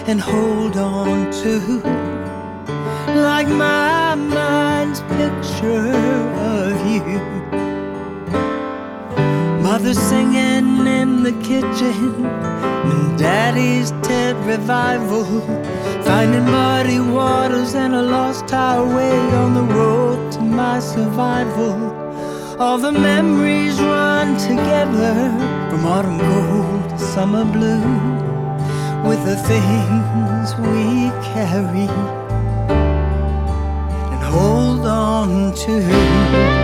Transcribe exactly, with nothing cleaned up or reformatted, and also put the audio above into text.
and hold on to, like my mind's picture of you. Mother singing in the kitchen, and Daddy's Ted revival, finding muddy waters and a lost highway on the road to my survival. All the memories run together, from autumn gold to summer blue, with the things we carry and hold on to.